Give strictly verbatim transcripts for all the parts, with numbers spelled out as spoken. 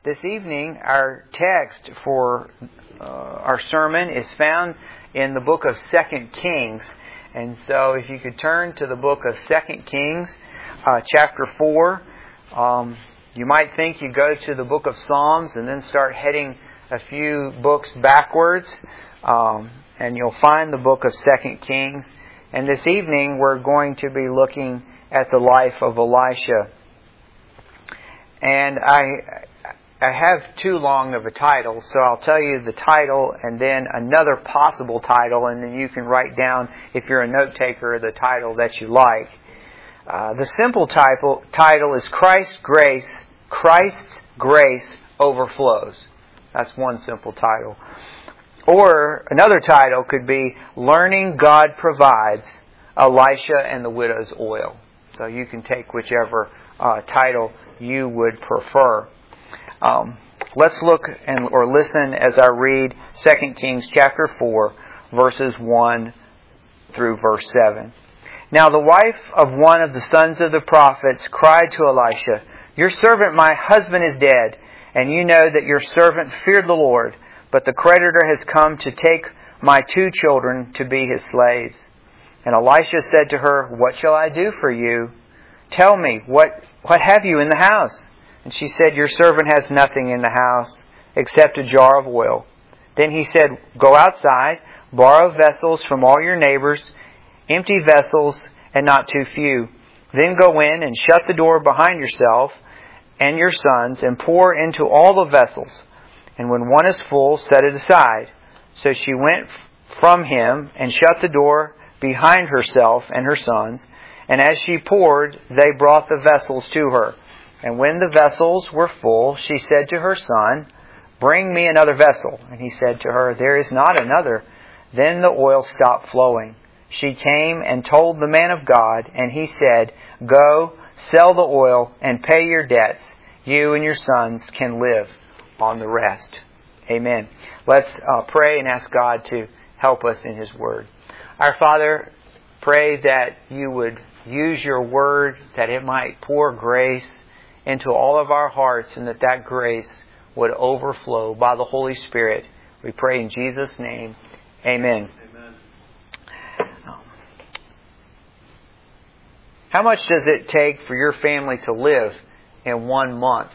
This evening, our text for uh, our sermon is found in the book of Second Kings. And so if you could turn to the book of Second Kings, uh, chapter four. Um, you might think you go to the book of Psalms and then start heading a few books backwards. Um, and you'll find the book of Second Kings. And this evening, we're going to be looking at the life of Elisha. And I... I have too long of a title, so I'll tell you the title and then another possible title, and then you can write down, if you're a note taker, the title that you like. Uh, the simple title, title is Christ's Grace, Christ's Grace Overflows. That's one simple title. Or another title could be Learning God Provides, Elisha and the Widow's Oil. So you can take whichever uh, title you would prefer. Um, let's look and or listen as I read Second Kings chapter four, verses one through verse seven. Now the wife of one of the sons of the prophets cried to Elisha, "Your servant, my husband, is dead, and you know that your servant feared the Lord, but the creditor has come to take my two children to be his slaves." And Elisha said to her, "What shall I do for you? Tell me, what, what have you in the house?" And she said, "Your servant has nothing in the house except a jar of oil." Then he said, "Go outside, borrow vessels from all your neighbors, empty vessels and not too few. Then go in and shut the door behind yourself and your sons and pour into all the vessels. And when one is full, set it aside." So she went from him and shut the door behind herself and her sons. And as she poured, they brought the vessels to her. And when the vessels were full, she said to her son, "Bring me another vessel." And he said to her, "There is not another." Then the oil stopped flowing. She came and told the man of God, and he said, "Go, sell the oil and pay your debts. You and your sons can live on the rest." Amen. Let's uh, pray and ask God to help us in His Word. Our Father, pray that you would use your Word, that it might pour grace into all of our hearts, and that that grace would overflow by the Holy Spirit. We pray in Jesus' name. Amen. Amen. How much does it take for your family to live in one month?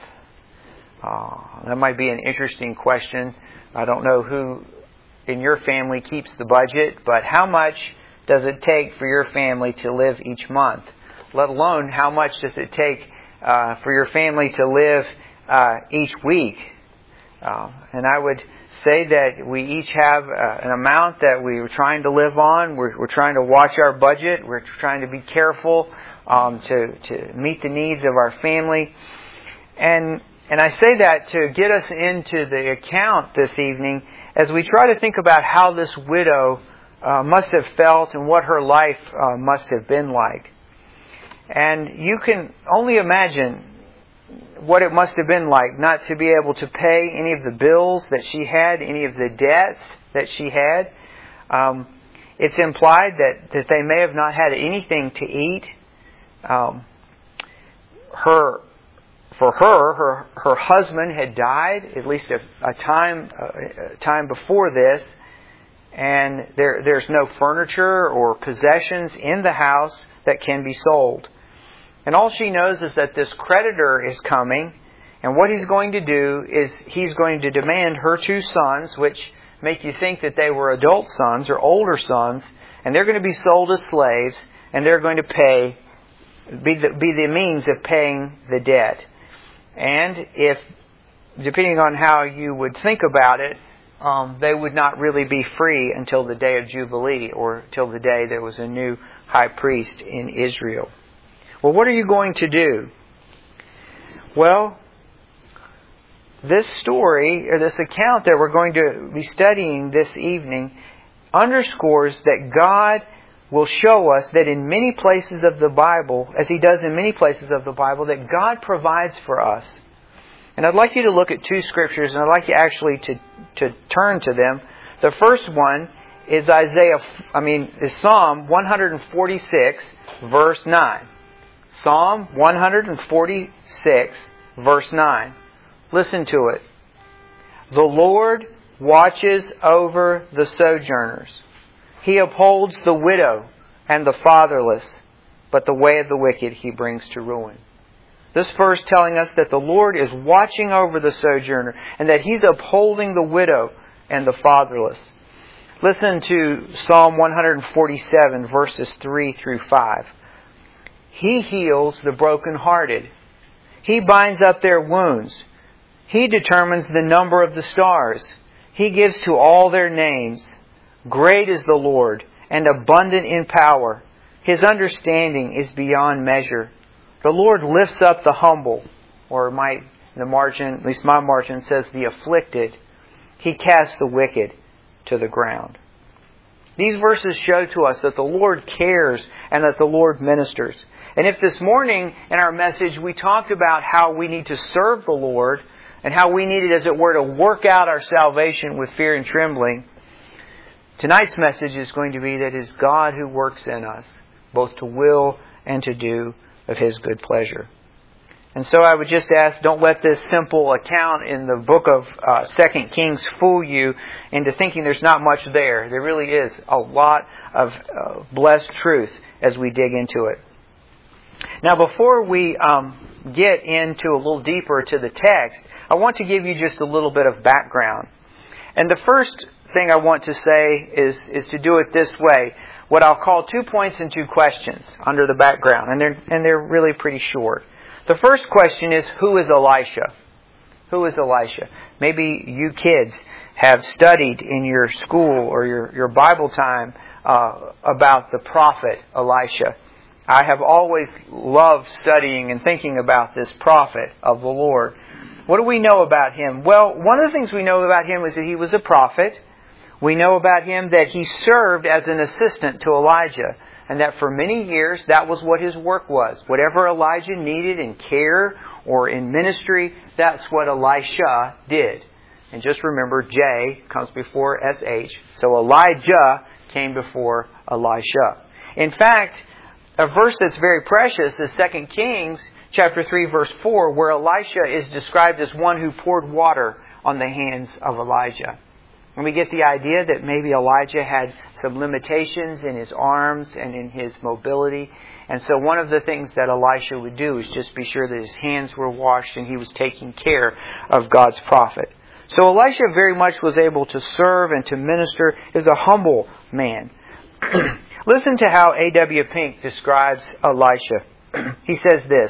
Uh, that might be an interesting question. I don't know who in your family keeps the budget, but how much does it take for your family to live each month? Let alone, how much does it take Uh, for your family to live uh, each week. Uh, and I would say that we each have uh, an amount that we're trying to live on. We're, we're trying to watch our budget. We're trying to be careful um, to, to meet the needs of our family. And and I say that to get us into the account this evening as we try to think about how this widow uh, must have felt and what her life uh, must have been like. And you can only imagine what it must have been like not to be able to pay any of the bills that she had, any of the debts that she had. Um, it's implied that, that they may have not had anything to eat. Um, her, for her, her, her husband had died at least a, a time, a time before this, and there, there's no furniture or possessions in the house that can be sold. And all she knows is that this creditor is coming, and what he's going to do is he's going to demand her two sons, which make you think that they were adult sons or older sons, and they're going to be sold as slaves, and they're going to pay, be the, be the means of paying the debt. And if, depending on how you would think about it, um, they would not really be free until the day of Jubilee, or till the day there was a new high priest in Israel. Well, what are you going to do? Well, this story, or this account that we're going to be studying this evening, underscores that God will show us that in many places of the Bible, as He does in many places of the Bible, that God provides for us. And I'd like you to look at two scriptures, and I'd like you actually to, to turn to them. The first one is Isaiah, I mean, is Psalm one forty-six, verse nine. Psalm one forty-six, verse nine. Listen to it. The Lord watches over the sojourners. He upholds the widow and the fatherless, but the way of the wicked He brings to ruin. This verse telling us that the Lord is watching over the sojourner and that He's upholding the widow and the fatherless. Listen to Psalm one forty-seven, verses three through five. He heals the brokenhearted. He binds up their wounds. He determines the number of the stars. He gives to all their names. Great is the Lord and abundant in power. His understanding is beyond measure. The Lord lifts up the humble, or my the margin, at least my margin says the afflicted. He casts the wicked to the ground. These verses show to us that the Lord cares and that the Lord ministers. And if this morning in our message we talked about how we need to serve the Lord and how we needed, as it were, to work out our salvation with fear and trembling, tonight's message is going to be that it is God who works in us, both to will and to do of His good pleasure. And so I would just ask, don't let this simple account in the book of uh, Second Kings fool you into thinking there's not much there. There really is a lot of uh, blessed truth as we dig into it. Now, before we um, get into a little deeper to the text, I want to give you just a little bit of background. And the first thing I want to say is, is to do it this way. What I'll call two points and two questions under the background. And they're, and they're really pretty short. The first question is, who is Elisha? Who is Elisha? Maybe you kids have studied in your school or your, your Bible time uh, about the prophet Elisha. I have always loved studying and thinking about this prophet of the Lord. What do we know about him? Well, one of the things we know about him is that he was a prophet. We know about him that he served as an assistant to Elijah, and that for many years that was what his work was. Whatever Elijah needed in care or in ministry, that's what Elisha did. And just remember, J comes before S H. So Elijah came before Elisha. In fact, a verse that's very precious is Second Kings chapter three, verse four, where Elisha is described as one who poured water on the hands of Elijah. And we get the idea that maybe Elijah had some limitations in his arms and in his mobility. And so one of the things that Elisha would do is just be sure that his hands were washed and he was taking care of God's prophet. So Elisha very much was able to serve and to minister as a humble man. Listen to how A W Pink describes Elisha. He says this: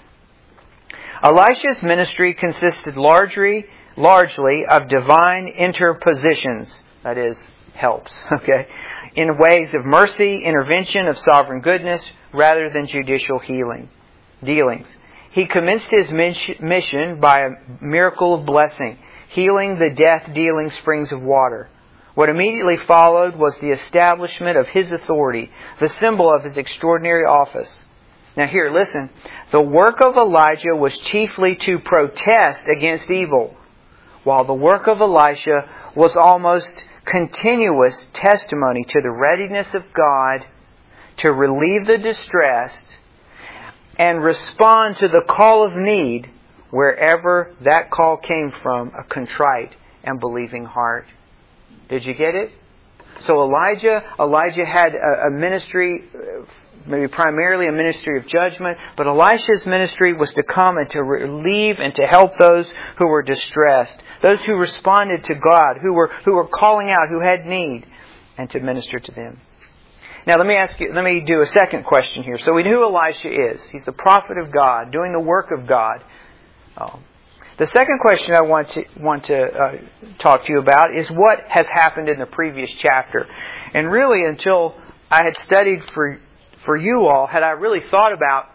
Elisha's ministry consisted largely largely of divine interpositions, that is, helps, okay, in ways of mercy, intervention, of sovereign goodness, rather than judicial healing, dealings. He commenced his mission by a miracle of blessing, healing the death-dealing springs of water. What immediately followed was the establishment of his authority, the symbol of his extraordinary office. Now here, listen. The work of Elijah was chiefly to protest against evil, while the work of Elisha was almost continuous testimony to the readiness of God to relieve the distressed and respond to the call of need wherever that call came from a contrite and believing heart. Did you get it? So Elijah, Elijah had a, a ministry, maybe primarily a ministry of judgment, but Elisha's ministry was to come and to relieve and to help those who were distressed, those who responded to God, who were who were calling out, who had need, and to minister to them. Now let me ask you, let me do a second question here. So we know who Elisha is. He's the prophet of God, doing the work of God. Oh. The second question I want to want to uh, talk to you about is what has happened in the previous chapter. And really, until I had studied for for you all, had I really thought about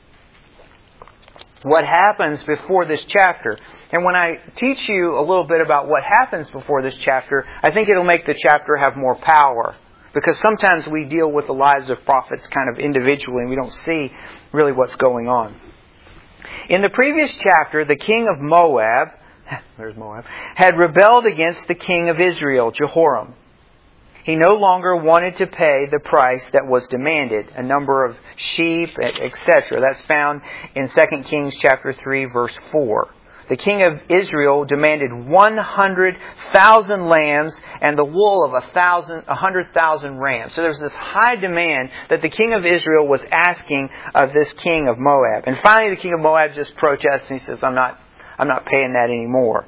what happens before this chapter. And when I teach you a little bit about what happens before this chapter, I think it'll make the chapter have more power. Because sometimes we deal with the lives of prophets kind of individually and we don't see really what's going on. In the previous chapter, the king of Moab, there's Moab, had rebelled against the king of Israel, Jehoram. He no longer wanted to pay the price that was demanded, a number of sheep, et cetera. That's found in Second Kings chapter three, verse four. The king of Israel demanded one hundred thousand lambs and the wool of a thousand, a hundred thousand rams. So there's this high demand that the king of Israel was asking of this king of Moab. And finally, the king of Moab just protests and he says, "I'm not, I'm not paying that anymore."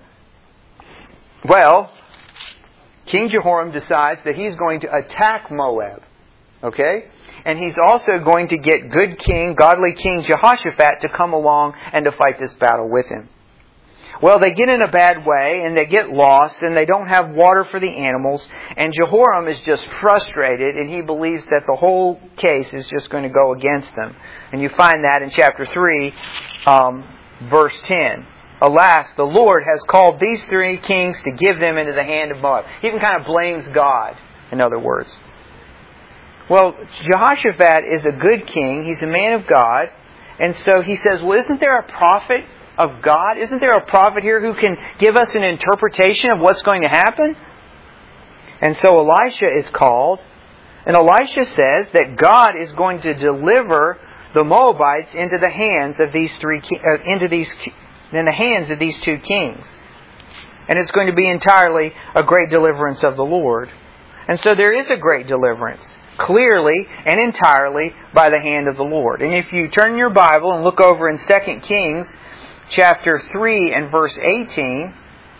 Well, King Jehoram decides that he's going to attack Moab. Okay? And he's also going to get good king, godly king Jehoshaphat to come along and to fight this battle with him. Well, they get in a bad way and they get lost and they don't have water for the animals. And Jehoram is just frustrated and he believes that the whole case is just going to go against them. And you find that in chapter three, um, verse ten. "Alas, the Lord has called these three kings to give them into the hand of Moab." He even kind of blames God, in other words. Well, Jehoshaphat is a good king. He's a man of God. And so he says, well, isn't there a prophet of God? Isn't there a prophet here who can give us an interpretation of what's going to happen? And so Elisha is called. And Elisha says that God is going to deliver the Moabites into the hands of these three, uh, into these, in the hands of these two kings. And it's going to be entirely a great deliverance of the Lord. And so there is a great deliverance, clearly and entirely by the hand of the Lord. And if you turn your Bible and look over in Second Kings chapter three and verse eighteen,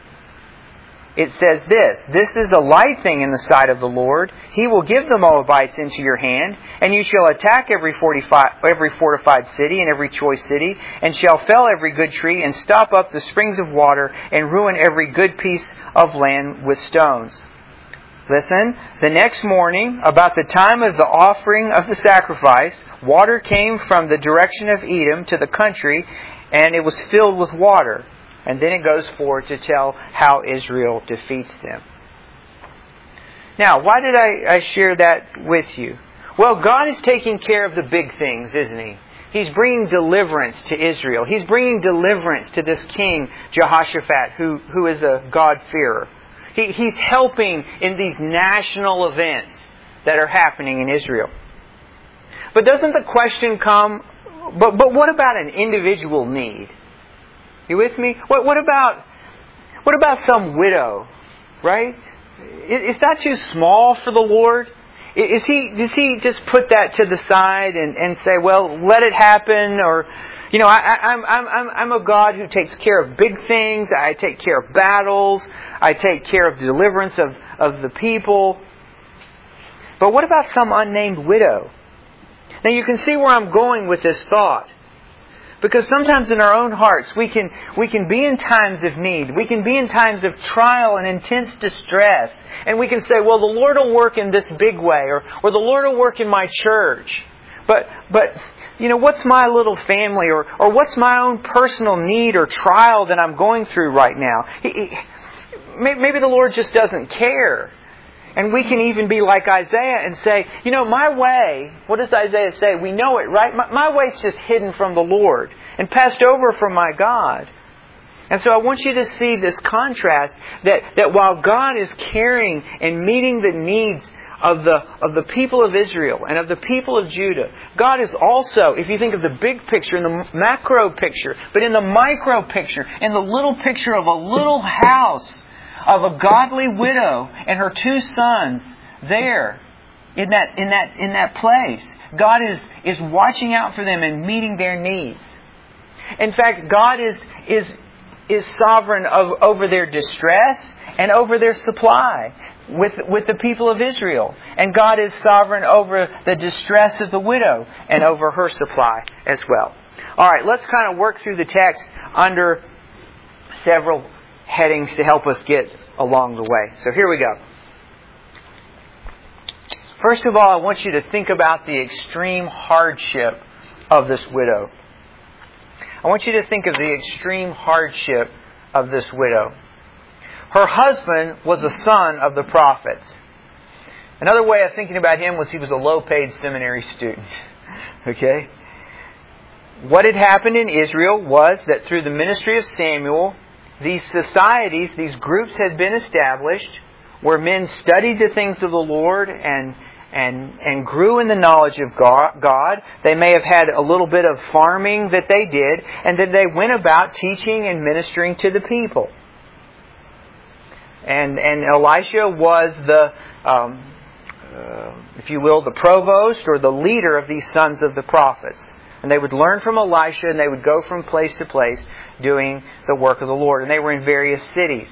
it says this, "This is a light thing in the sight of the Lord. He will give the Moabites into your hand, and you shall attack every fortified, every fortified city and every choice city, and shall fell every good tree, and stop up the springs of water, and ruin every good piece of land with stones." Listen, the next morning, about the time of the offering of the sacrifice, water came from the direction of Edom to the country, and it was filled with water. And then it goes forward to tell how Israel defeats them. Now, why did I, I share that with you? Well, God is taking care of the big things, isn't He? He's bringing deliverance to Israel. He's bringing deliverance to this king, Jehoshaphat, who, who is a God-fearer. He, he's helping in these national events that are happening in Israel. But doesn't the question come, but, but what about an individual need? You with me? What, what about what about some widow, right? Is, is that too small for the Lord? Is he, does He just put that to the side and, and say, well, let it happen? Or, you know, I, I, I'm, I'm, I'm a God who takes care of big things. I take care of battles. I take care of deliverance of, of the people. But what about some unnamed widow? Now you can see where I'm going with this thought. Because sometimes in our own hearts we can we can be in times of need. We can be in times of trial and intense distress. And we can say, well, the Lord will work in this big way. Or, or the Lord will work in my church. But, but you know, what's my little family? Or, or what's my own personal need or trial that I'm going through right now? He, he, maybe the Lord just doesn't care. And we can even be like Isaiah and say, you know, my way, what does Isaiah say? We know it, right? My, my way's just hidden from the Lord and passed over from my God. And so I want you to see this contrast that, that while God is caring and meeting the needs of the, of the people of Israel and of the people of Judah, God is also, if you think of the big picture, in the macro picture, but in the micro picture, in the little picture of a little house, of a godly widow and her two sons there in that in that in that place. God is is watching out for them and meeting their needs. In fact, God is is is sovereign of, over their distress and over their supply with with the people of Israel. And God is sovereign over the distress of the widow and over her supply as well. All right, let's kind of work through the text under several headings to help us get along the way. So here we go. First of all, I want you to think about the extreme hardship of this widow. I want you to think of the extreme hardship of this widow. Her husband was a son of the prophets. Another way of thinking about him was he was a low-paid seminary student. Okay? What had happened in Israel was that through the ministry of Samuel, these societies, these groups had been established where men studied the things of the Lord and and and grew in the knowledge of God. They may have had a little bit of farming that they did, and then they went about teaching and ministering to the people. And and Elisha was the, um, uh, if you will, the provost or the leader of these sons of the prophets. And they would learn from Elisha, and they would go from place to place doing the work of the Lord. And they were in various cities.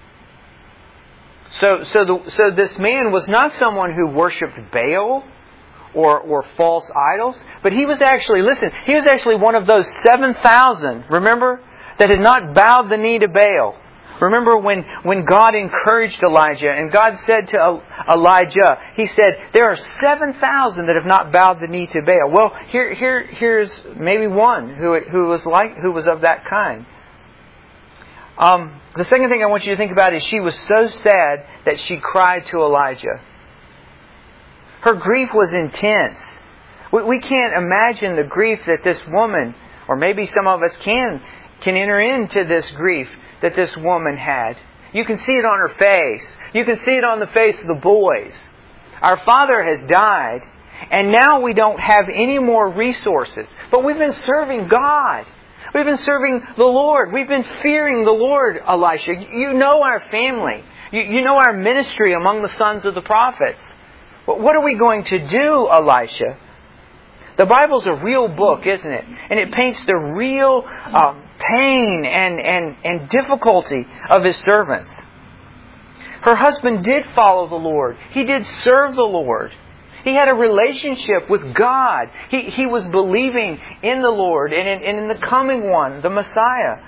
So, so, the, so this man was not someone who worshipped Baal or, or false idols, but he was actually, listen, he was actually one of those seven thousand, remember, that had not bowed the knee to Baal. Remember when, when God encouraged Elijah, and God said to Elijah, He said, there are seven thousand that have not bowed the knee to Baal. Well, here, here, here's maybe one who, who was like, who was of that kind. Um, the second thing I want you to think about is she was so sad that she cried to Elijah. Her grief was intense. We, we can't imagine the grief that this woman, or maybe some of us can, can enter into this grief that this woman had. You can see it on her face. You can see it on the face of the boys. Our father has died, and now we don't have any more resources. But we've been serving God. We've been serving the Lord. We've been fearing the Lord, Elisha. You know our family. You, you know our ministry among the sons of the prophets. But what are we going to do, Elisha? The Bible's a real book, isn't it? And it paints the real um, pain and, and, and difficulty of His servants. Her husband did follow the Lord. He did serve the Lord. He had a relationship with God. He, he was believing in the Lord and in, and in the coming one, the Messiah.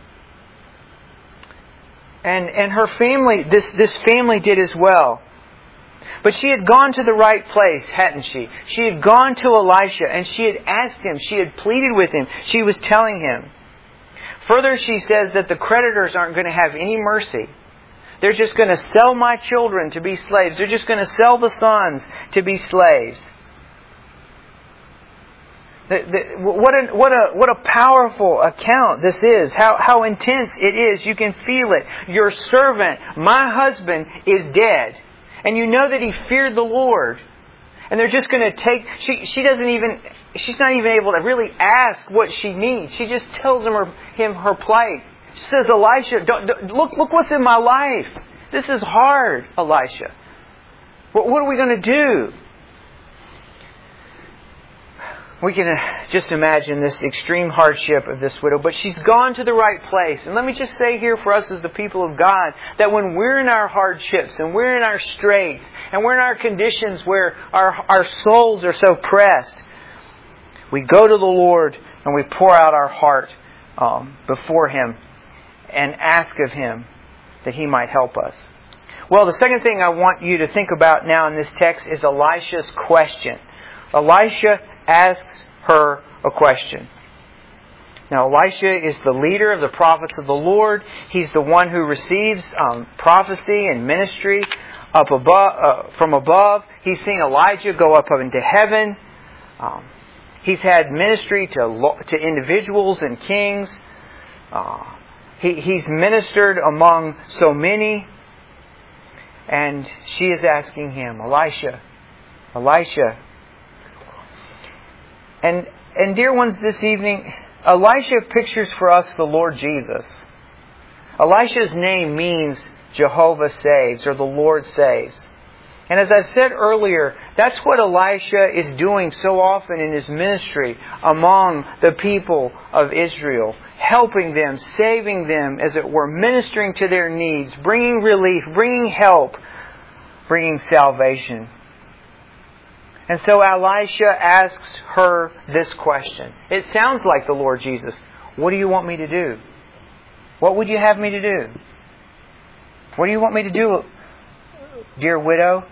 And, and her family, this, this family did as well. But she had gone to the right place, hadn't she? She had gone to Elisha and she had asked him, she had pleaded with him, she was telling him. Further, she says that the creditors aren't going to have any mercy. They're just going to sell my children to be slaves. They're just going to sell the sons to be slaves. The, the, what, a, what, a, what a powerful account this is. How, how intense it is. You can feel it. Your servant, my husband, is dead. And you know that he feared the Lord. And they're just going to take... She, she doesn't even... She's not even able to really ask what she needs. She just tells him her, him her plight. She says, Elisha, don't, don't, look, look what's in my life. This is hard, Elisha. What, what are we going to do? We can just imagine this extreme hardship of this widow. But she's gone to the right place. And let me just say here for us as the people of God, that when we're in our hardships and we're in our straits and we're in our conditions where our, our souls are so pressed, we go to the Lord and we pour out our heart um, before Him and ask of Him that He might help us. Well, the second thing I want you to think about now in this text is Elisha's question. Elisha asks her a question. Now, Elisha is the leader of the prophets of the Lord. He's the one who receives um, prophecy and ministry up above, uh, from above. He's seen Elijah go up into heaven. Um, he's had ministry to to individuals and kings. Uh, he, he's ministered among so many. And she is asking him, Elisha, Elisha. And, and dear ones, this evening, Elisha pictures for us the Lord Jesus. Elisha's name means Jehovah saves, or the Lord saves. And as I said earlier, that's what Elisha is doing so often in his ministry among the people of Israel. Helping them, saving them, as it were, ministering to their needs, bringing relief, bringing help, bringing salvation. And so Elisha asks her this question. It sounds like the Lord Jesus. What do you want me to do? What would you have me to do? What do you want me to do, dear widow?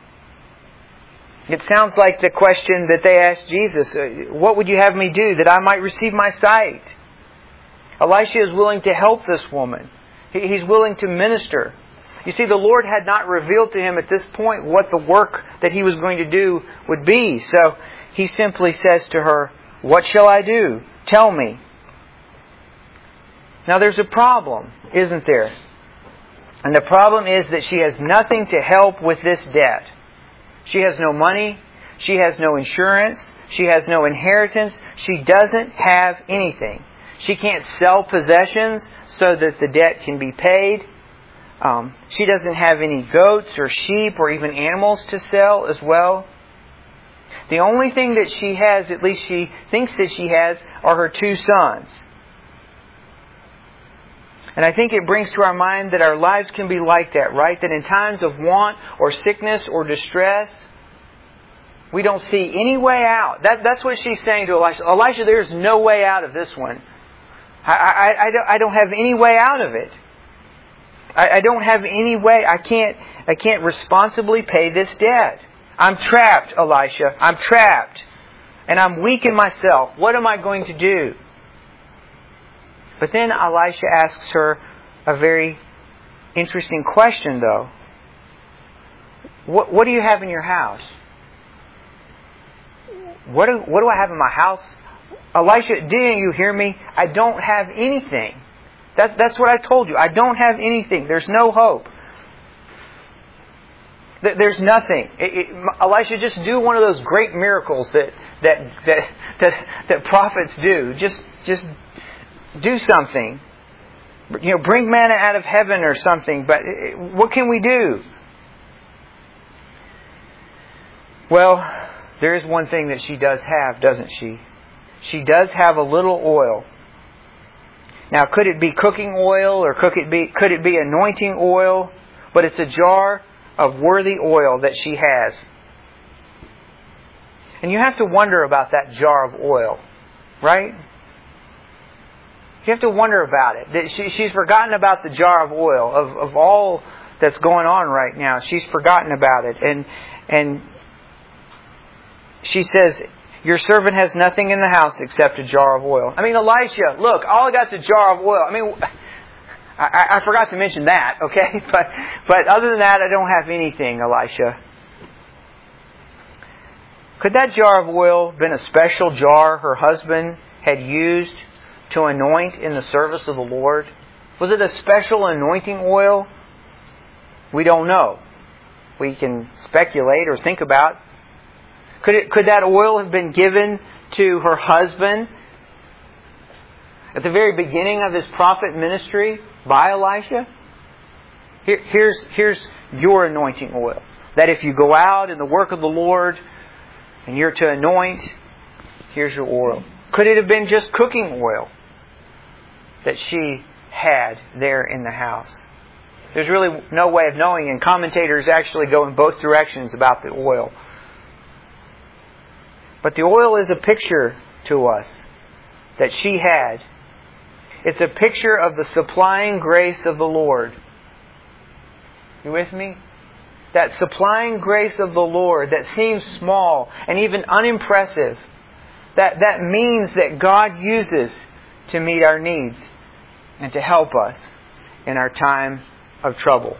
It sounds like the question that they asked Jesus. What would you have me do that I might receive my sight? Elisha is willing to help this woman. He's willing to minister. You see, the Lord had not revealed to him at this point what the work that he was going to do would be. So he simply says to her, what shall I do? Tell me. Now there's a problem, isn't there? And the problem is that she has nothing to help with this debt. She has no money. She has no insurance. She has no inheritance. She doesn't have anything. She can't sell possessions so that the debt can be paid. Um, she doesn't have any goats or sheep or even animals to sell as well. The only thing that she has, at least she thinks that she has, are her two sons. And I think it brings to our mind that our lives can be like that, right? That in times of want or sickness or distress, we don't see any way out. That, that's what she's saying to Elisha. Elisha, there's no way out of this one. I, I, I, don't, I don't have any way out of it. I, I don't have any way. I can't, I can't responsibly pay this debt. I'm trapped, Elisha. I'm trapped. And I'm weak in myself. What am I going to do? But then Elisha asks her a very interesting question, though. What, what do you have in your house? What do, what do I have in my house? Elisha, didn't you hear me? I don't have anything. That, that's what I told you. I don't have anything. There's no hope. There's nothing. It, it, Elisha, just do one of those great miracles that that that that, that prophets do. Just just do something. You know, bring manna out of heaven or something. But what can we do? Well, there is one thing that she does have, doesn't she? She does have a little oil. Now, could it be cooking oil or could it be could it be anointing oil? But it's a jar of worthy oil that she has. And you have to wonder about that jar of oil, right? You have to wonder about it. That she, she's forgotten about the jar of oil, of, of all that's going on right now. She's forgotten about it. And and she says, your servant has nothing in the house except a jar of oil. I mean, Elisha, look, all I got is a jar of oil. I mean, I, I forgot to mention that, okay? But but other than that, I don't have anything, Elisha. Could that jar of oil have been a special jar her husband had used to anoint in the service of the Lord? Was it a special anointing oil? We don't know. We can speculate or think about. Could it, could that oil have been given to her husband at the very beginning of his prophet ministry by Elisha? Here, here's, here's your anointing oil. That if you go out in the work of the Lord and you're to anoint, here's your oil. Could it have been just cooking oil that she had there in the house? There's really no way of knowing, and commentators actually go in both directions about the oil. But the oil is a picture to us that she had. It's a picture of the supplying grace of the Lord. You with me? That supplying grace of the Lord that seems small and even unimpressive. That, that means that God uses to meet our needs and to help us in our time of trouble.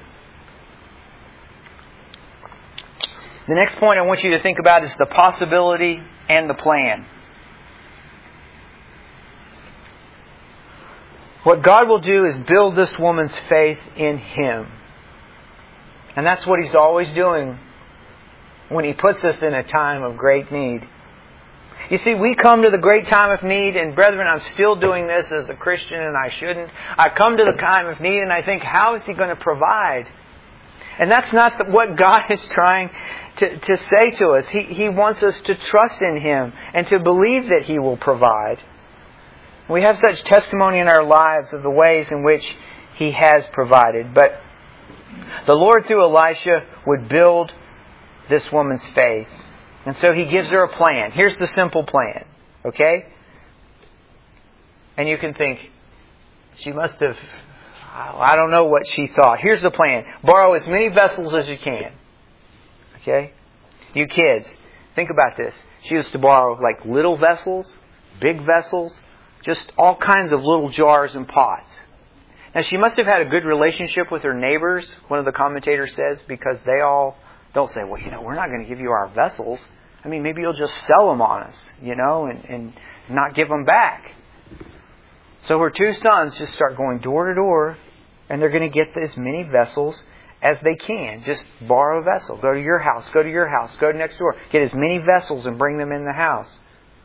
The next point I want you to think about is the possibility and the plan. What God will do is build this woman's faith in Him. And that's what He's always doing when He puts us in a time of great need. You see, we come to the great time of need, and brethren, I'm still doing this as a Christian and I shouldn't. I come to the time of need and I think, how is He going to provide? And that's not what God is trying to, to say to us. He, he wants us to trust in Him and to believe that He will provide. We have such testimony in our lives of the ways in which He has provided. But the Lord, through Elisha, would build this woman's faith. And so He gives her a plan. Here's the simple plan. Okay? And you can think, she must have... I don't know what she thought. Here's the plan. Borrow as many vessels as you can. Okay? You kids, think about this. She used to borrow like little vessels, big vessels, just all kinds of little jars and pots. Now she must have had a good relationship with her neighbors, one of the commentators says, because they all don't say, well, you know, we're not going to give you our vessels. I mean, maybe you'll just sell them on us, you know, and, and not give them back. So her two sons just start going door to door, and they're going to get as many vessels as they can. Just borrow a vessel. Go to your house. Go to your house. Go to next door. Get as many vessels and bring them in the house.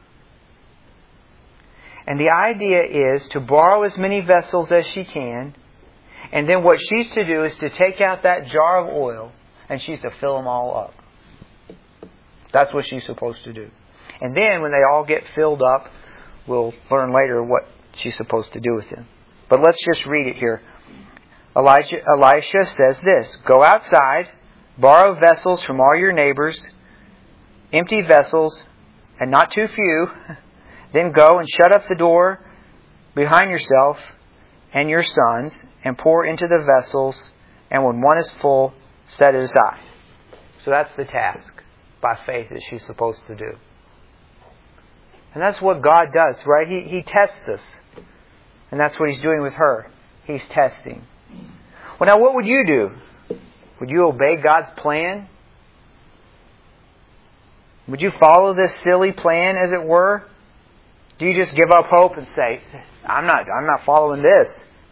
And the idea is to borrow as many vessels as she can. And then what she's to do is to take out that jar of oil and she's to fill them all up. That's what she's supposed to do. And then when they all get filled up, we'll learn later what she's supposed to do with them. But let's just read it here. Elijah, Elisha says this, "Go outside, borrow vessels from all your neighbors, empty vessels, and not too few. Then go and shut up the door behind yourself and your sons, and pour into the vessels, and when one is full, set it aside." So that's the task, by faith, that she's supposed to do. And that's what God does, right? He, he tests us. And that's what He's doing with her. He's testing. Well, now what would you do? Would you obey God's plan? Would you follow this silly plan, as it were? Do you just give up hope and say, I'm not, I'm not following this?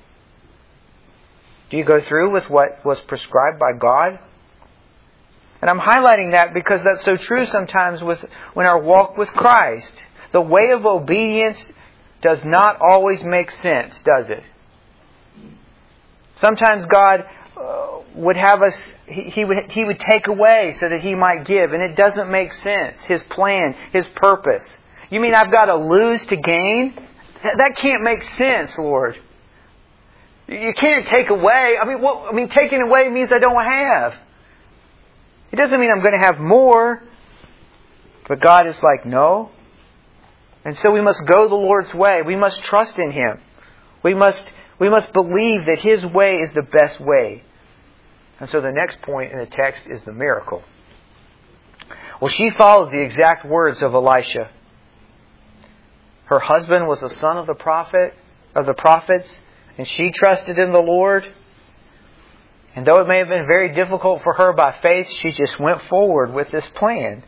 Do you go through with what was prescribed by God? And I'm highlighting that because that's so true sometimes with when our walk with Christ. The way of obedience does not always make sense, does it? Sometimes God uh, would have us, he, he would He would take away so that He might give, and it doesn't make sense. His plan, His purpose. You mean I've got to lose to gain? That, that can't make sense, Lord. You can't take away. I mean, what, I mean, taking away means I don't have. It doesn't mean I'm going to have more. But God is like, no. And so we must go the Lord's way. We must trust in Him. We must, we must believe that His way is the best way. And so the next point in the text is the miracle. Well, she followed the exact words of Elisha. Her husband was a son of the prophet, of the prophets, and she trusted in the Lord. And though it may have been very difficult for her by faith, she just went forward with this plan.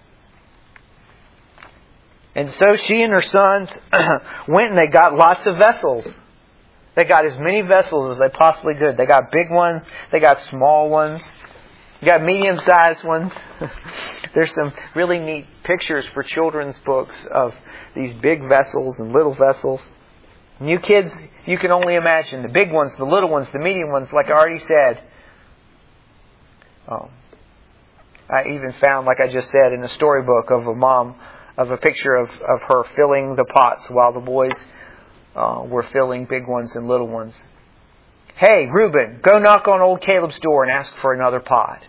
And so she and her sons went and they got lots of vessels. They got as many vessels as they possibly could. They got big ones. They got small ones. They got medium-sized ones. There's some really neat pictures for children's books of these big vessels and little vessels. And you kids, you can only imagine the big ones, the little ones, the medium ones, like I already said. Oh, I even found, like I just said, in a storybook of a mom, of a picture of, of her filling the pots while the boys uh, were filling big ones and little ones. Hey, Reuben, go knock on old Caleb's door and ask for another pot.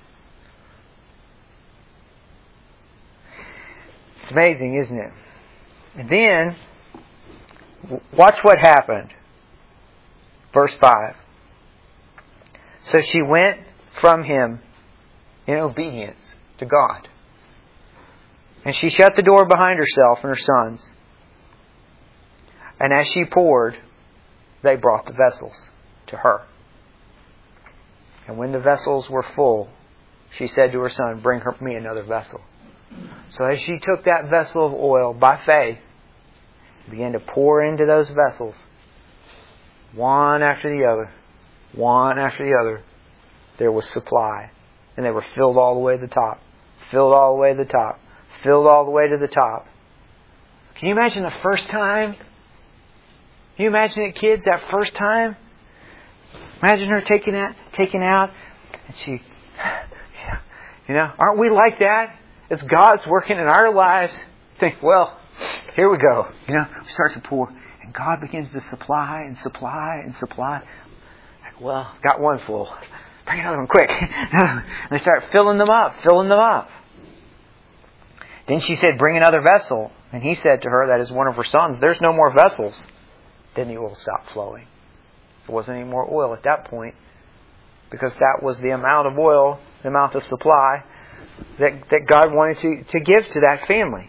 It's amazing, isn't it? And then, watch what happened. Verse five. So she went from him in obedience to God. And she shut the door behind herself and her sons. And as she poured, they brought the vessels to her. And when the vessels were full, she said to her son, "Bring her, me another vessel." So as she took that vessel of oil by faith, began to pour into those vessels, one after the other, one after the other, there was supply. And they were filled all the way to the top, filled all the way to the top, filled all the way to the top. Can you imagine the first time? Can you imagine it, kids, that first time? Imagine her taking that, taking out, and she, you know, aren't we like that? It's God's working in our lives. Think, well, here we go. You know, we start to pour, and God begins to supply and supply and supply. Like, well, got one full. Bring another one quick. And they start filling them up, filling them up. Then she said, "Bring another vessel." And he said to her, that is one of her sons, "There's no more vessels." Then the oil stopped flowing. There wasn't any more oil at that point, because that was the amount of oil, the amount of supply that, that God wanted to, to give to that family.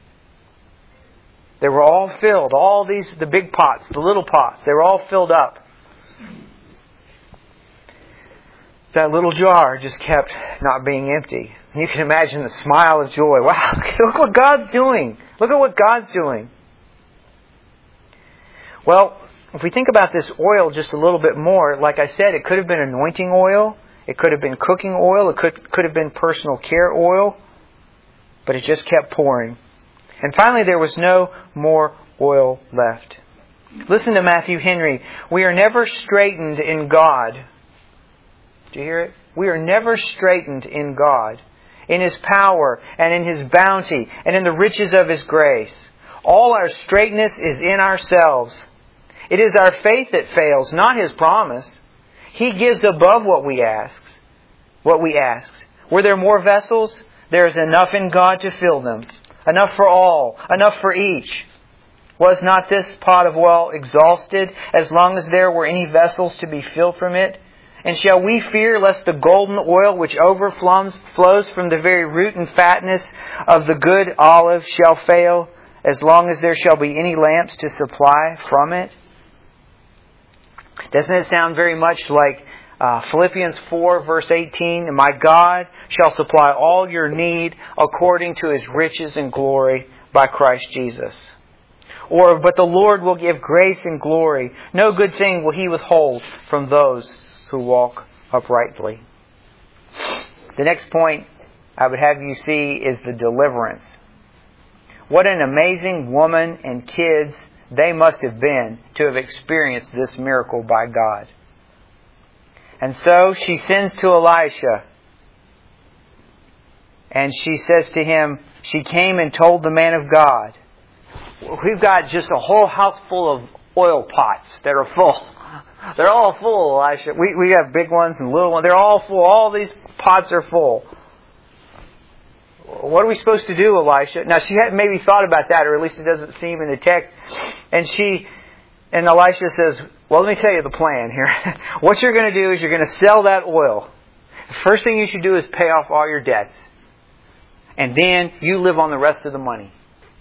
They were all filled. All these, the big pots, the little pots, they were all filled up. That little jar just kept not being empty. And you can imagine the smile of joy. Wow, look what God's doing. Look at what God's doing. Well, if we think about this oil just a little bit more, like I said, it could have been anointing oil. It could have been cooking oil. It could, could have been personal care oil. But it just kept pouring. And finally, there was no more oil left. Listen to Matthew Henry. We are never straightened in God. Do you hear it? We are never straightened in God, in His power and in His bounty and in the riches of His grace. All our straightness is in ourselves. It is our faith that fails, not His promise. He gives above what we ask. What we ask. Were there more vessels? There is enough in God to fill them. Enough for all. Enough for each. Was not this pot of oil exhausted as long as there were any vessels to be filled from it? And shall we fear lest the golden oil which overflows flows from the very root and fatness of the good olive shall fail, as long as there shall be any lamps to supply from it? Doesn't it sound very much like uh, Philippians four verse eighteen? And my God shall supply all your need according to His riches and glory by Christ Jesus. Or, but the Lord will give grace and glory. No good thing will He withhold from those who walk uprightly. The next point I would have you see is the deliverance. What an amazing woman and kids they must have been to have experienced this miracle by God. And so she sends to Elisha. And she says to him, she came and told the man of God. We've got just a whole house full of oil pots that are full. They're all full, Elisha. We we have big ones and little ones. They're all full. All these pots are full. What are we supposed to do, Elisha? Now, she had maybe thought about that, or at least it doesn't seem in the text. And she, and Elisha says, well, let me tell you the plan here. What you're going to do is you're going to sell that oil. The first thing you should do is pay off all your debts. And then you live on the rest of the money.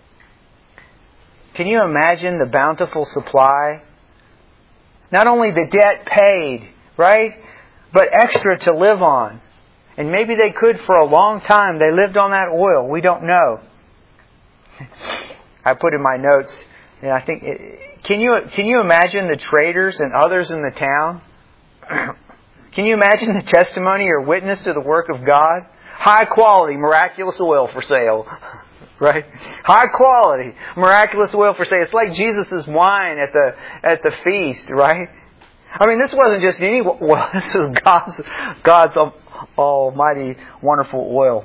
Can you imagine the bountiful supply? Not only the debt paid, right? But extra to live on. And maybe they could for a long time. They lived on that oil. We don't know. I put in my notes, and I think, can you can you imagine the traders and others in the town? Can you imagine the testimony or witness to the work of God? High quality, miraculous oil for sale. Right? High quality, miraculous oil for sale. It's like Jesus' wine at the at the feast, right? I mean, this wasn't just any oil. This was God's God's almighty, wonderful oil.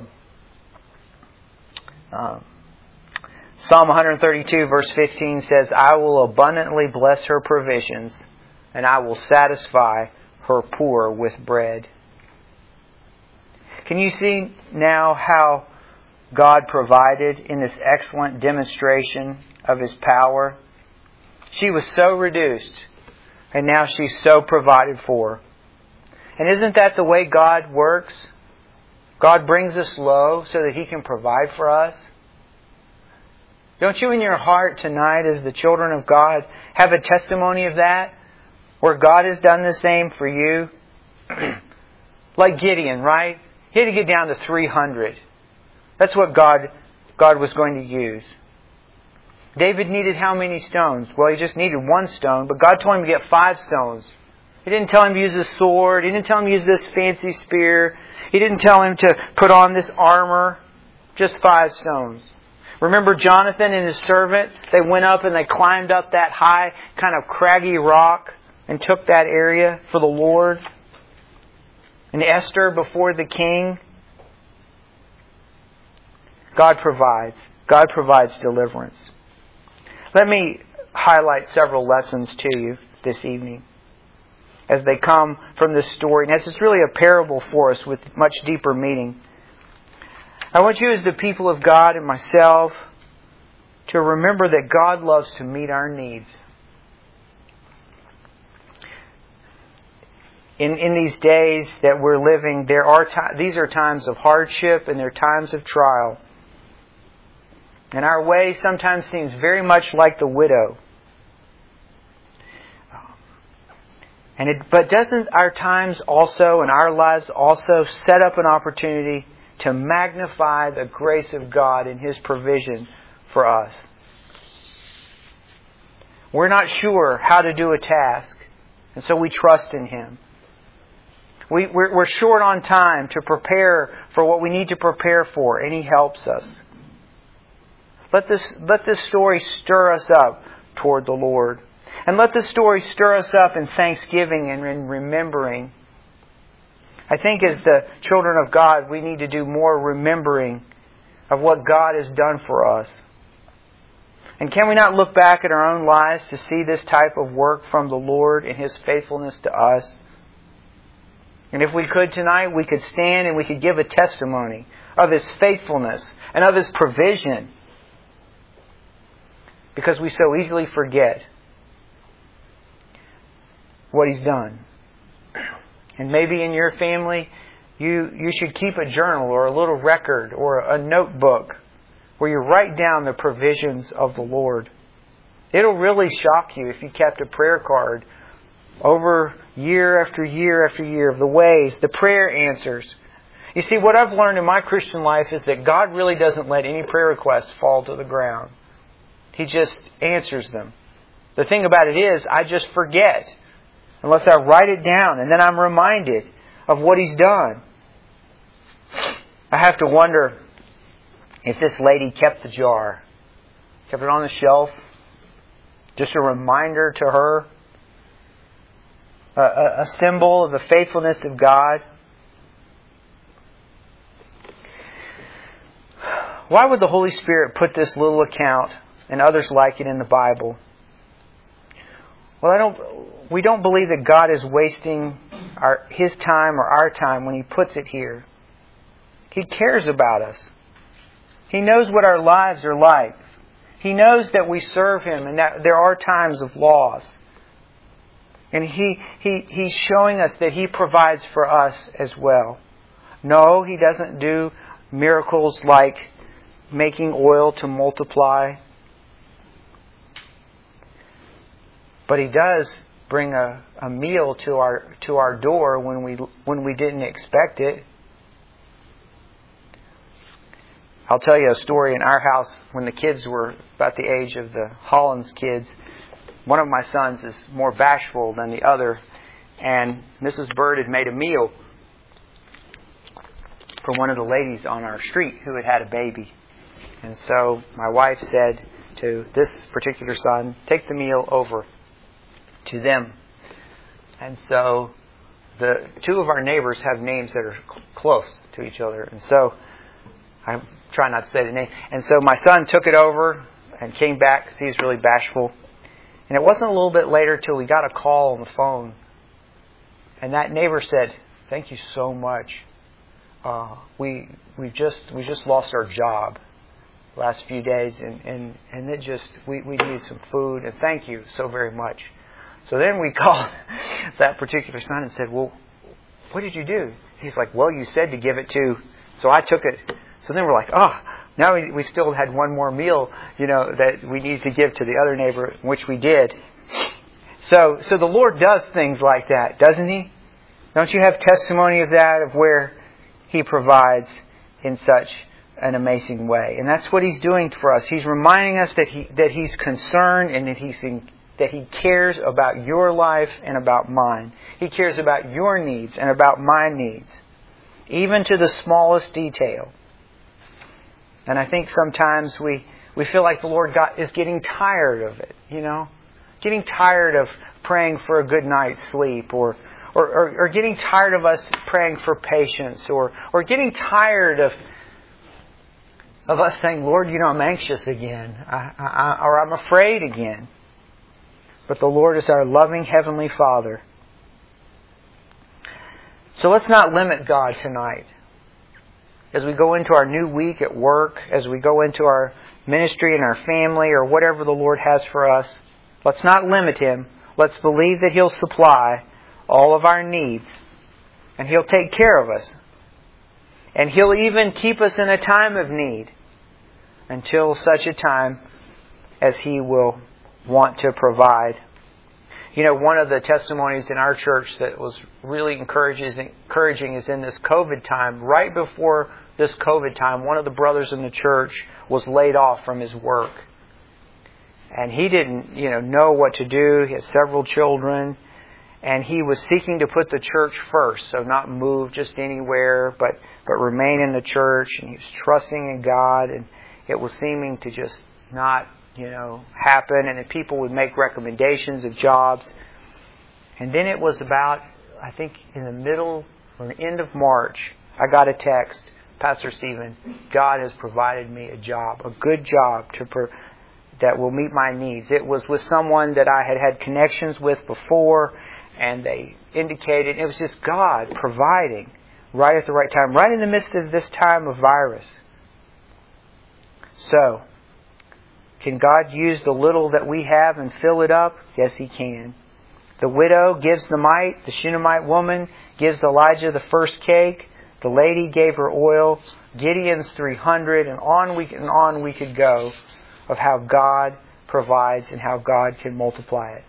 Uh, Psalm one thirty-two verse fifteen says, I will abundantly bless her provisions, and I will satisfy her poor with bread. Can you see now how God provided in this excellent demonstration of His power? She was so reduced, and now she's so provided for. And isn't that the way God works? God brings us low so that He can provide for us. Don't you in your heart tonight, as the children of God, have a testimony of that? Where God has done the same for you? Like Gideon, right? He had to get down to three hundred. That's what God, God was going to use. David needed how many stones? Well, he just needed one stone, but God told him to get five stones. He didn't tell him to use this sword. He didn't tell him to use this fancy spear. He didn't tell him to put on this armor. Just five stones. Remember Jonathan and his servant? They went up and they climbed up that high, kind of craggy rock and took that area for the Lord. And Esther before the king. God provides. God provides deliverance. Let me highlight several lessons to you this evening as they come from this story. And as it's really a parable for us with much deeper meaning. I want you as the people of God and myself to remember that God loves to meet our needs. In in these days that we're living, there are t- these are times of hardship and they're times of trial. And our way sometimes seems very much like the widow. And it, but doesn't our times also and our lives also set up an opportunity to magnify the grace of God and His provision for us? We're not sure how to do a task, and so we trust in Him. We, we're, we're short on time to prepare for what we need to prepare for, and He helps us. Let this, let this story stir us up toward the Lord. And let this story stir us up in thanksgiving and in remembering. I think as the children of God, we need to do more remembering of what God has done for us. And can we not look back at our own lives to see this type of work from the Lord and His faithfulness to us? And if we could tonight, we could stand and we could give a testimony of His faithfulness and of His provision. Because we so easily forget what He's done. And maybe in your family, you, you should keep a journal or a little record or a notebook where you write down the provisions of the Lord. It'll really shock you if you kept a prayer card over year after year after year of the ways, the prayer answers. You see, what I've learned in my Christian life is that God really doesn't let any prayer requests fall to the ground. He just answers them. The thing about it is, I just forget unless I write it down, and then I'm reminded of what He's done. I have to wonder if this lady kept the jar, kept it on the shelf, just a reminder to her, a, a, a symbol of the faithfulness of God. Why would the Holy Spirit put this little account and others like it in the Bible? Well, I don't. We don't believe that God is wasting our His time or our time when He puts it here. He cares about us. He knows what our lives are like. He knows that we serve Him and that there are times of loss. And He, he He's showing us that He provides for us as well. No, He doesn't do miracles like making oil to multiply. But He does bring a, a meal to our to our door when we when we didn't expect it. I'll tell you a story in our house when the kids were about the age of the Hollins kids. One of my sons is more bashful than the other, and Missus Bird had made a meal for one of the ladies on our street who had had a baby. And so my wife said to this particular son, "Take the meal over to them." And so the two of our neighbors have names that are cl- close to each other. And so I try not to say the name. And so my son took it over and came back because he's really bashful. And it wasn't a little bit later till we got a call on the phone. And that neighbor said, "Thank you so much. Uh, we we just we just lost our job last few days, and, and, and it just we, we need some food, and thank you so very much." So then we called that particular son and said, "Well, what did you do?" He's like, "Well, you said to give it to," so I took it. So then we're like, oh, now we, we still had one more meal, you know, that we needed to give to the other neighbor, which we did. So, so the Lord does things like that, doesn't He? Don't you have testimony of that, of where He provides in such an amazing way? And that's what He's doing for us. He's reminding us that He that He's concerned and that He's in, that He cares about your life and about mine. He cares about your needs and about my needs, even to the smallest detail. And I think sometimes we, we feel like the Lord got, is getting tired of it, you know? Getting tired of praying for a good night's sleep, or or, or, or getting tired of us praying for patience, or, or getting tired of of us saying, "Lord, you know, I'm anxious again, I, I, or I'm afraid again." But the Lord is our loving Heavenly Father. So let's not limit God tonight. As we go into our new week at work, as we go into our ministry and our family, or whatever the Lord has for us, let's not limit Him. Let's believe that He'll supply all of our needs, and He'll take care of us. And He'll even keep us in a time of need until such a time as He will want to provide. You know, one of the testimonies in our church that was really encouraging, encouraging is in this COVID time. Right before this COVID time, one of the brothers in the church was laid off from his work. And he didn't, you know, know what to do. He has several children. And he was seeking to put the church first, so not move just anywhere, but, but remain in the church. And he was trusting in God, and it was seeming to just not, you know, happen. And that people would make recommendations of jobs. And then it was about, I think, in the middle or the end of March, I got a text, Pastor Stephen, God has provided me a job, a good job to per, that will meet my needs. It was with someone that I had had connections with before, and they indicated it was just God providing right at the right time, right in the midst of this time of virus. So, can God use the little that we have and fill it up? Yes, He can. The widow gives the mite. The Shunammite woman gives Elijah the first cake. The lady gave her oil. Gideon's three hundred. And on we and on we could go of how God provides and how God can multiply it.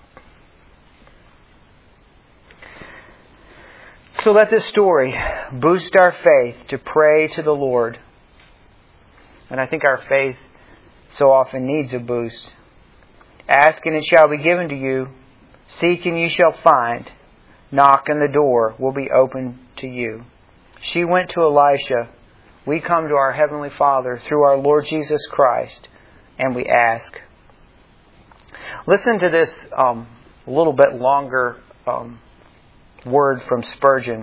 So let this story boost our faith to pray to the Lord. And I think our faith so often needs a boost. Ask and it shall be given to you. Seek and you shall find. Knock and the door will be opened to you. She went to Elisha. We come to our Heavenly Father through our Lord Jesus Christ, and we ask. Listen to this um, a little bit longer um, word from Spurgeon.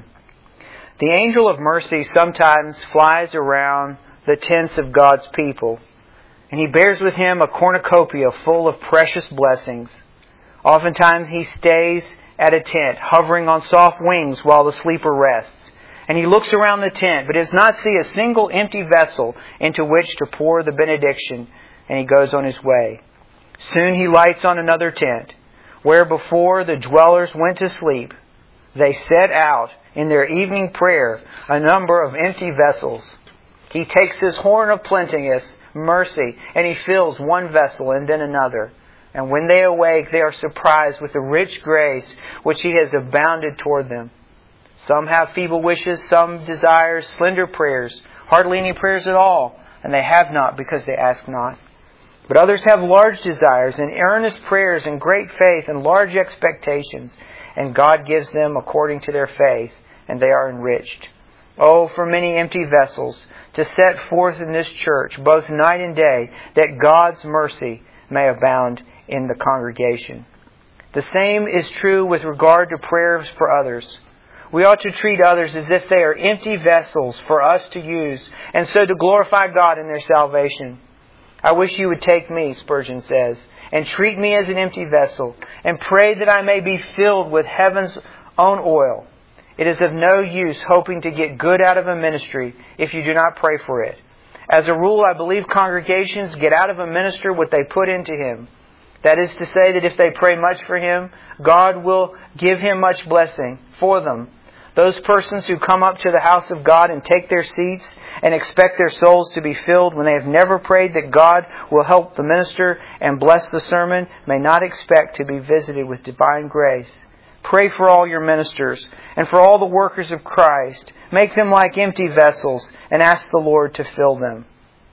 The angel of mercy sometimes flies around the tents of God's people, and he bears with him a cornucopia full of precious blessings. Oftentimes he stays at a tent, hovering on soft wings while the sleeper rests. And he looks around the tent, but does not see a single empty vessel into which to pour the benediction, and he goes on his way. Soon he lights on another tent, where before the dwellers went to sleep, they set out in their evening prayer a number of empty vessels. He takes his horn of plenteous mercy, and he fills one vessel and then another. And when they awake, they are surprised with the rich grace which He has abounded toward them. Some have feeble wishes, some desires, slender prayers, hardly any prayers at all, and they have not because they ask not. But others have large desires and earnest prayers and great faith and large expectations, and God gives them according to their faith, and they are enriched. Oh, for many empty vessels to set forth in this church, both night and day, that God's mercy may abound in the congregation. The same is true with regard to prayers for others. We ought to treat others as if they are empty vessels for us to use, and so to glorify God in their salvation. I wish you would take me, Spurgeon says, and treat me as an empty vessel, and pray that I may be filled with heaven's own oil. It is of no use hoping to get good out of a ministry if you do not pray for it. As a rule, I believe congregations get out of a minister what they put into him. That is to say that if they pray much for him, God will give him much blessing for them. Those persons who come up to the house of God and take their seats and expect their souls to be filled when they have never prayed that God will help the minister and bless the sermon may not expect to be visited with divine grace. Pray for all your ministers and for all the workers of Christ. Make them like empty vessels and ask the Lord to fill them.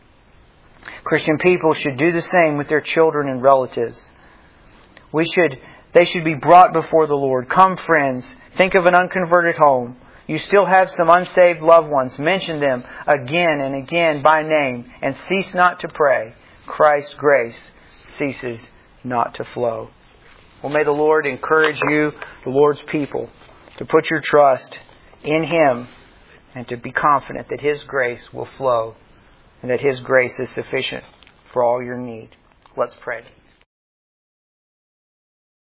Christian people should do the same with their children and relatives. We should, they should be brought before the Lord. Come, friends, think of an unconverted home. You still have some unsaved loved ones. Mention them again and again by name, and cease not to pray. Christ's grace ceases not to flow. Well, may the Lord encourage you, the Lord's people, to put your trust in Him and to be confident that His grace will flow and that His grace is sufficient for all your need. Let's pray.